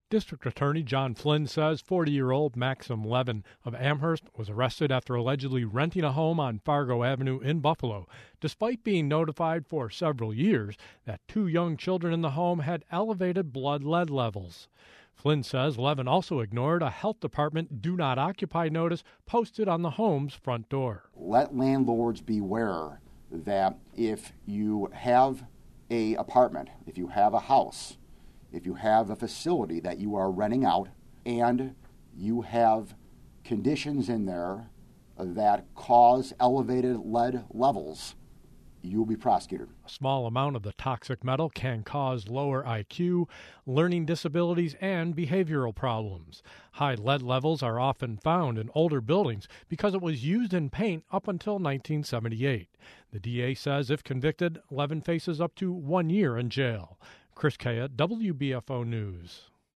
District Attorney John Flynn says 40-year-old Maxim Levin of Amherst was arrested after allegedly renting a home on Fargo Avenue in Buffalo, despite being notified for several years that two young children in the home had elevated blood lead levels. Flynn says Levin also ignored a health department do not occupy notice posted on the home's front door. Let landlords beware that if you have an apartment, if you have a house, if you have a facility that you are renting out and you have conditions in there that cause elevated lead levels, you will be prosecuted. A small amount of the toxic metal can cause lower IQ, learning disabilities, and behavioral problems. High lead levels are often found in older buildings because it was used in paint up until 1978. The DA says if convicted, Levin faces up to 1 year in jail. Chris Kaya, WBFO News.